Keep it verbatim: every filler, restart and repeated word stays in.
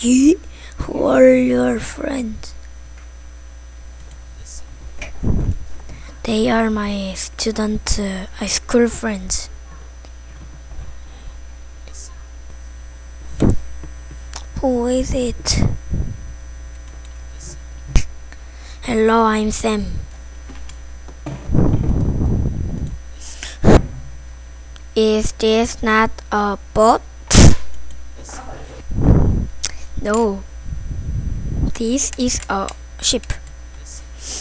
You? Who are your friends? They are my student, uh, high school friends. Who is it? Hello, I'm Sam. Is this not a boat? No, this is a ship.